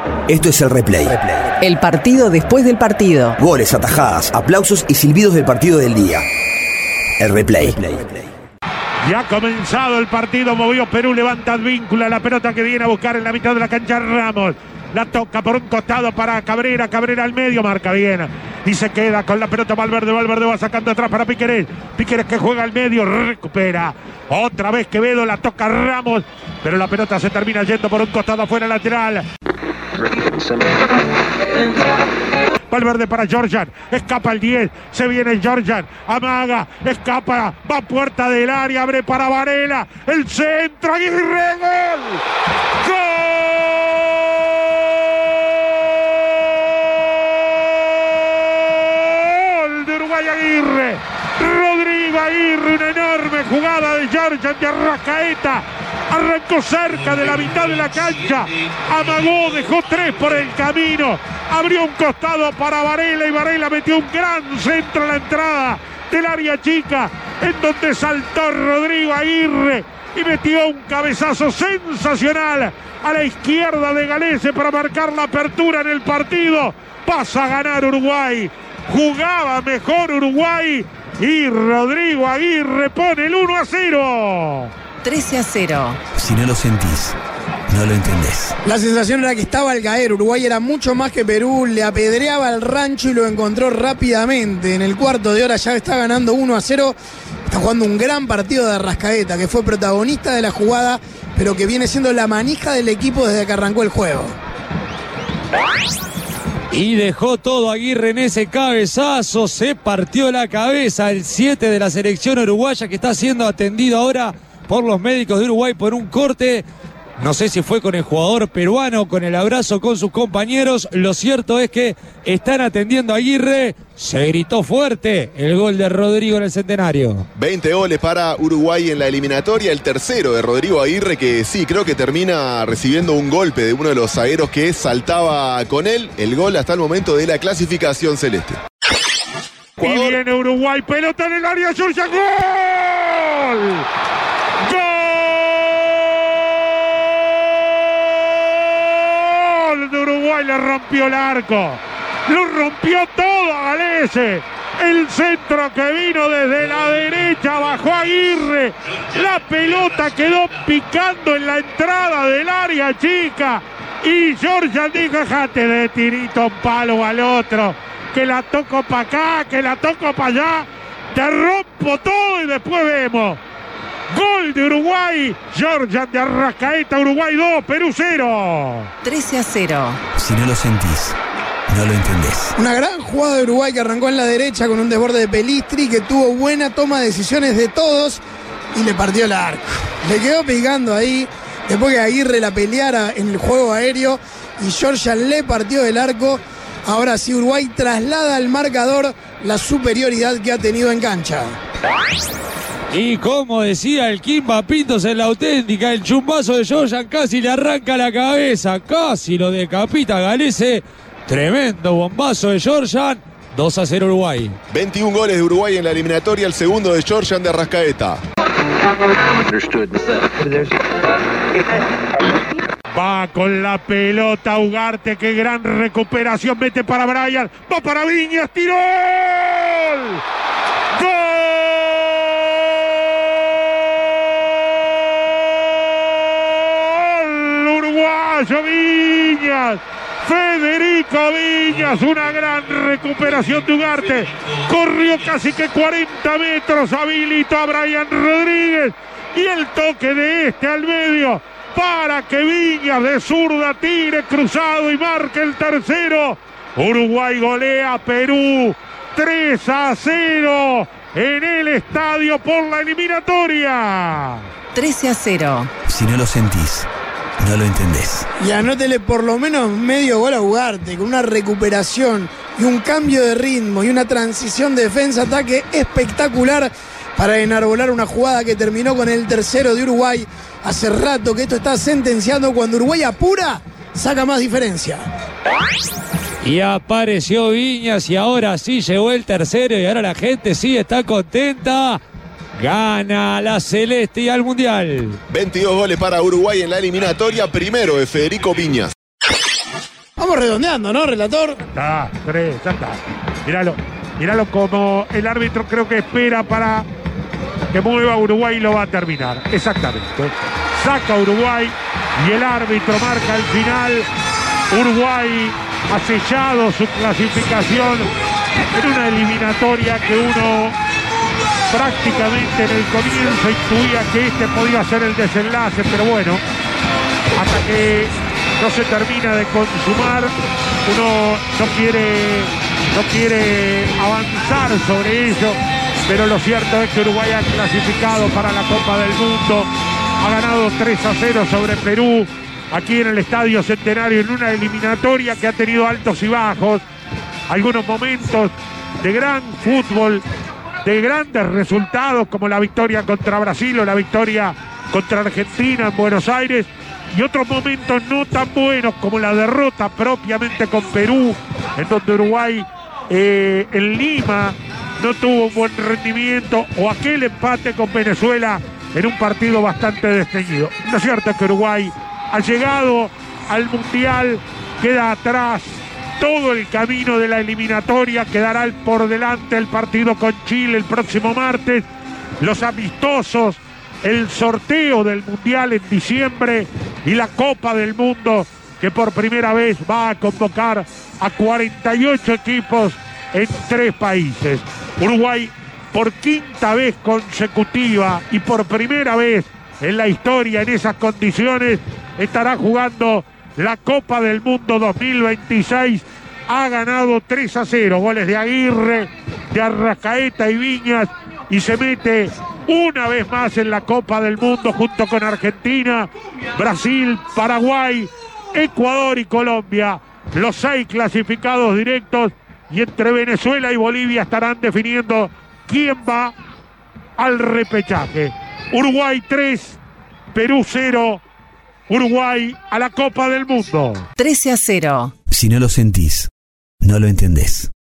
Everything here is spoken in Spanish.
Esto es el replay. El partido después del partido. Goles, atajadas, aplausos y silbidos del partido del día. El replay. Ya ha comenzado el partido, movió Perú, levanta Advíncula, la pelota que viene a buscar en la mitad de la cancha Ramos. La toca por un costado para Cabrera, Cabrera al medio, marca bien. Y se queda con la pelota Valverde va sacando atrás para Piquerés. Piquerés que juega al medio, recupera. Otra vez Quevedo, la toca Ramos, pero la pelota se termina yendo por un costado afuera lateral. Valverde para Georgian, escapa el 10, se viene Georgian, amaga, escapa, va a puerta del área, abre para Varela, el centro, Aguirre, gol. ¡Gol de Uruguay Aguirre! Rodrigo Aguirre, una enorme jugada de Georgian de Arrascaeta. Arrancó cerca de la mitad de la cancha, amagó, dejó 3 por el camino, abrió un costado para Varela y Varela metió un gran centro a la entrada del área chica, en donde saltó Rodrigo Aguirre y metió un cabezazo sensacional a la izquierda de Galese para marcar la apertura en el partido. Pasa a ganar Uruguay, jugaba mejor Uruguay y Rodrigo Aguirre pone el 1-0. 13-0. Si no lo sentís, no lo entendés. La sensación era que estaba al caer. Uruguay era mucho más que Perú, le apedreaba el rancho y lo encontró rápidamente. En el cuarto de hora ya está ganando 1-0. Está jugando un gran partido de Arrascaeta, que fue protagonista de la jugada, pero que viene siendo la manija del equipo desde que arrancó el juego. Y dejó todo Aguirre en ese cabezazo, se partió la cabeza el 7 de la selección uruguaya, que está siendo atendido ahora por los médicos de Uruguay por un corte. No sé si fue con el jugador peruano, con el abrazo con sus compañeros. Lo cierto es que están atendiendo a Aguirre. Se gritó fuerte el gol de Rodrigo en el Centenario. 20 goles para Uruguay en la eliminatoria. El tercero de Rodrigo Aguirre, que sí, creo que termina recibiendo un golpe de uno de los zagueros que saltaba con él. El gol hasta el momento de la clasificación celeste. Y viene Uruguay, pelota en el área, Georgia, ¡gol! ¡Gol de Uruguay! Le rompió el arco, lo rompió todo a Galese. El centro que vino desde la derecha, bajó Aguirre, la pelota quedó picando en la entrada del área chica y Georgian dijo: dejate de tirito un palo al otro, que la toco para acá, que la toco para allá, te rompo todo y después vemos. Gol de Uruguay, Georgian de Arrascaeta, Uruguay 2, Perú 0. 13-0. Si no lo sentís, no lo entendés. Una gran jugada de Uruguay que arrancó en la derecha con un desborde de Pelistri, que tuvo buena toma de decisiones de todos y le partió el arco. Le quedó picando ahí, después que Aguirre la peleara en el juego aéreo y Georgian le partió el arco. Ahora sí, Uruguay traslada al marcador la superioridad que ha tenido en cancha. Y como decía el Kimba Pintos en la auténtica, el chumbazo de Georgian casi le arranca la cabeza, casi lo decapita a Galese. Tremendo bombazo de Georgian. 2-0 Uruguay. 21 goles de Uruguay en la eliminatoria, el segundo de Georgian de Arrascaeta. Va con la pelota Ugarte, qué gran recuperación, mete para Brian, va para Viñas, tiró. ¡Gol! Uruguayo Viñas, Federico Viñas, una gran recuperación de Ugarte, corrió casi que 40 metros, habilitó a Brian Rodríguez y el toque de este al medio para que Viñas de zurda tire cruzado y marque el tercero. Uruguay golea a Perú 3-0 en el estadio por la eliminatoria. 13-0. Si no lo sentís, no lo entendés. Y anótele por lo menos medio gol a Ugarte, con una recuperación y un cambio de ritmo y una transición de defensa-ataque espectacular para enarbolar una jugada que terminó con el tercero de Uruguay. Hace rato que esto está sentenciando, cuando Uruguay apura, saca más diferencia. Y apareció Viñas y ahora sí llegó el tercero y ahora la gente sí está contenta. Gana la Celeste y al Mundial. 22 goles para Uruguay en la eliminatoria, primero de Federico Viñas. Vamos redondeando, ¿no, relator? Está, 3, ya está. Míralo como el árbitro creo que espera para que mueva Uruguay y lo va a terminar. Exactamente. Saca Uruguay y el árbitro marca el final. Uruguay ha sellado su clasificación en una eliminatoria que uno prácticamente en el comienzo intuía que este podía ser el desenlace, pero bueno, hasta que no se termina de consumar, uno no quiere avanzar sobre ello, pero lo cierto es que Uruguay ha clasificado para la Copa del Mundo, ha ganado 3-0 sobre Perú, aquí en el Estadio Centenario, en una eliminatoria que ha tenido altos y bajos, algunos momentos de gran fútbol, de grandes resultados como la victoria contra Brasil o la victoria contra Argentina en Buenos Aires, y otros momentos no tan buenos como la derrota propiamente con Perú, en donde Uruguay en Lima no tuvo un buen rendimiento, o aquel empate con Venezuela en un partido bastante desteñido. Lo cierto es que Uruguay ha llegado al Mundial, queda atrás todo el camino de la eliminatoria, quedará por delante el partido con Chile el próximo martes, los amistosos, el sorteo del Mundial en diciembre y la Copa del Mundo que por primera vez va a convocar a 48 equipos en 3 países. Uruguay por quinta vez consecutiva y por primera vez en la historia en esas condiciones estará jugando la Copa del Mundo 2026. Ha ganado 3-0, goles de Aguirre, de Arrascaeta y Viñas, y se mete una vez más en la Copa del Mundo junto con Argentina, Brasil, Paraguay, Ecuador y Colombia, los 6 clasificados directos, y entre Venezuela y Bolivia estarán definiendo quién va al repechaje. Uruguay 3, Perú 0, Uruguay a la Copa del Mundo. 13-0. Si no lo sentís, no lo entendés.